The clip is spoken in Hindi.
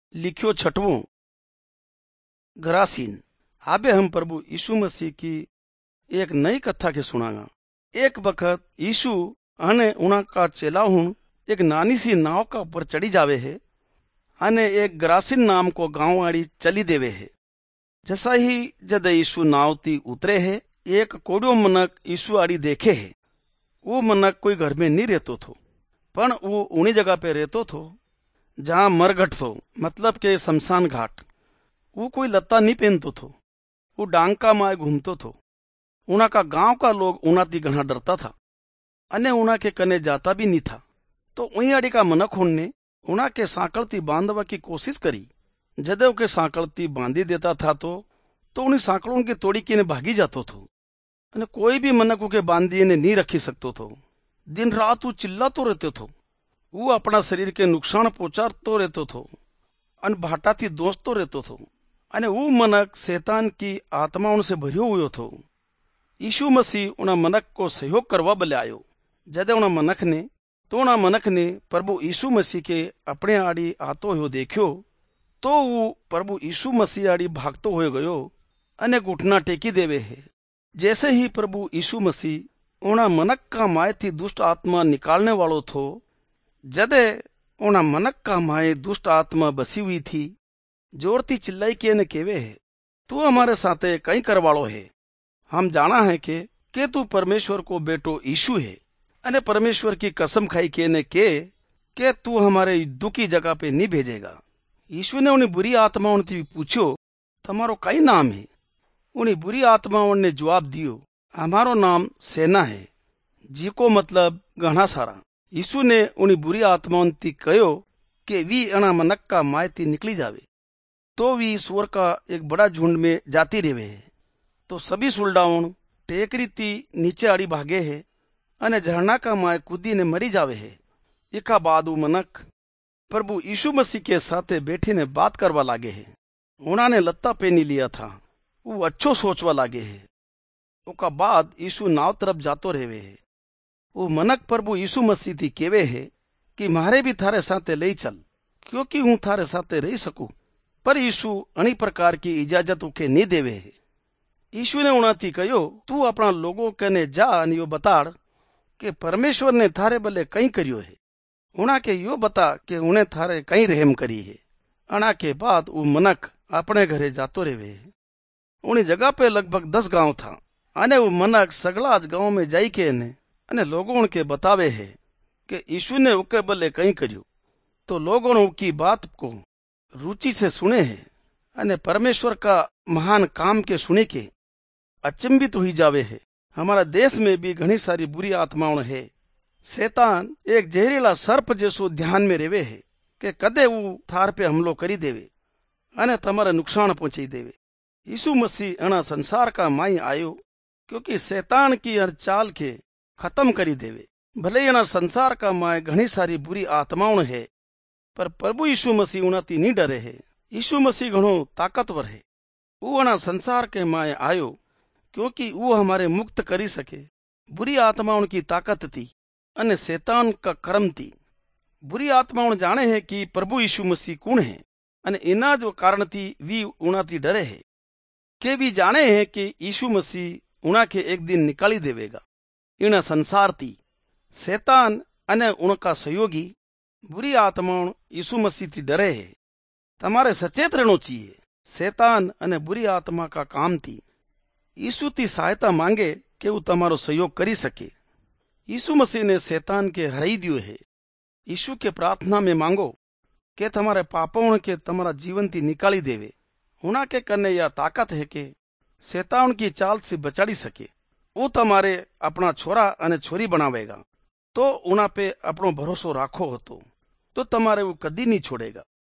लिखियो छठवों गरासीन। आबे हम प्रभु यीशु मसीह की एक नई कथा के सुनागा। एक बखत यीशु अने उना का चेलाहुण एक नानी सी नाव का ऊपर चढ़ी जावे है अने एक गरासीन नाम को गांव आड़ी चली देवे है। जैसा ही जद यीशु नाव ती उतरे है, एक कोड़ियो मनक यीशु आड़ी देखे है। वो मनक कोई घर में नहीं रहतो थो, पण वो उनी जगह पे रहतो थो जहां मरघट थो, मतलब के शमशान घाट। वो कोई लत्ता नहीं पहनतो थो, वो डांका माए घूमतो थो। उना का गांव का लोग उना ती घना डरता था अने उना के कने जाता भी नहीं था। तो वही आड़ी का मनखों ने उना के सांकलती बांधवा की कोशिश करी। जदे के सांकलती बांधी देता था तो उन्हीं सांकलों की तोड़ी के ने भागी जातो थो अने कोई भी मनक के बांधी ने नहीं रखी सकतो थो। दिन रात वो चिल्लातो रहतो थो। वो अपना शरीर के नुकसान पहुंचातो रहतो थो अन भाटा थी दोस्ततो रहतो थो अने वो मनक शैतान की आत्माओं से भरियो हुयो थो। यीशु मसीह उना मनक को सहयोग करवा बले आयो। जदे उना मनक ने प्रभु यीशु मसीह के अपने आड़ी आतो हुयो देखियो तो वो प्रभु यीशु मसीह आड़ी भागतो हो गयो अने घुटना टेकी देवे है। जैसे ही प्रभु यीशु मसीह उना मनक का माए थी दुष्ट आत्मा निकालने वालो थो, जदे उना मनक का माए दुष्ट आत्मा बसी हुई थी, जोरती चिल्लाई के ने केवे है, तू हमारे साथे कई करवालो है। हम जाना है के तू परमेश्वर को बेटो यीशु है अने परमेश्वर की कसम खाई के ने के तू हमारे दुखी जगह पे नहीं भेजेगा। यीशु ने उन्हें बुरी आत्माओं ने पूछो, तुम्हारो कई नाम है? उन्हें बुरी आत्माओं ने जवाब दियो, हमारो नाम सेना है, जीको मतलब घना सारा। यीशु ने उन्हें बुरी आत्माओं ती कहो कि वी अना मनक का मायती निकली जावे तो वी ईश्वर का एक बड़ा झुंड में जाती रेवे है। तो सभी सुलडाउन टेकरी ती नीचे आड़ी भागे है अने झरना का माय कूदी ने मरी जावे है। इका बाद वो मनक प्रभु यीशु मसीह के साथे बैठी ने बात करवा लागे है। उन्होंने लत्ता पहनी लिया था, वो अच्छो सोचवा लागे है। उका बाद यीशु नाव तरफ जातो रहेवे है। वो मनक प्रभु यीशु मसीह थी केवे है कि मारे भी थारे साथे ले चल, क्योंकि हूँ थारे साथे रही सकूं। पर यीशु अनी प्रकार की इजाजत उके नहीं देवे है। यीशु ने उनाती कहो, तू अपना लोगों कने जा अने यो बताड़ के परमेश्वर ने थारे बले कई करियो है। उना के यो बता के उन्हें थारे कई रहम करी है। अना के बाद वो मनक अपने घरे जातो रेवे है। उन्हीं जगह पे लगभग 10 गांव था अने वो मनक सगला गांव में जाई के ने अने लोगों के बतावे है कि यीशु ने उके बले कई करियो। तो लोगों ने उकी बात को रुचि से सुने है अने परमेश्वर का महान काम के सुने के अचंभित हुई जावे है। हमारा देश में भी घनी सारी बुरी आत्माओं है। शैतान एक जहरीला सर्प जैसो ध्यान में रेवे है कि कदे वो थार पे हमलो करी देवे अने तमारे नुकसान पहुंचाई देवे। यीशु मसीह अना संसार का माई आयो क्योंकि शैतान की हर चाल के खत्म करी देवे। भले अना संसार का माए घनी सारी बुरी आत्माओं है, पर प्रभु यीशु मसीह उनाती नहीं डरे है। यीशु मसीह घणो ताकतवर है। वो अना संसार के माए आयो क्योंकि वो हमारे मुक्त करी सके बुरी आत्माओं की ताकत थी अने शैतान का कर्म थी। बुरी आत्माओं जाने है कि प्रभु यीशु मसीह कौन है अने इना जो कारण थी वी उनाती डरे है के भी जाने है कि यीशु मसीह उना के एक दिन निकाली देवेगा। इना संसार थी शैतान अने उनका सहयोगी बुरी आत्माओं यीशु मसीह थी डरे है। तमारे सचेत रहना चाहिए। शैतान अने बुरी आत्मा का काम थी यीशु ती सहायता मांगे कि वो तमारो सहयोग करी सके। यीशु मसीह ने शैतान के हराई दियो है। यीशु के प्रार्थना में मांगो कि तुम्हारे पापों के तुम्हारा जीवन थी निकाली देवे। उना के करने यह ताकत है कि शैतान की चाल से बचाड़ी सके। वो तुम्हारे अपना छोरा अने छोरी बनावेगा। तो उना पे अपनो भरोसो राखो होतो तो तुम्हारे वो कदी नहीं छोड़ेगा।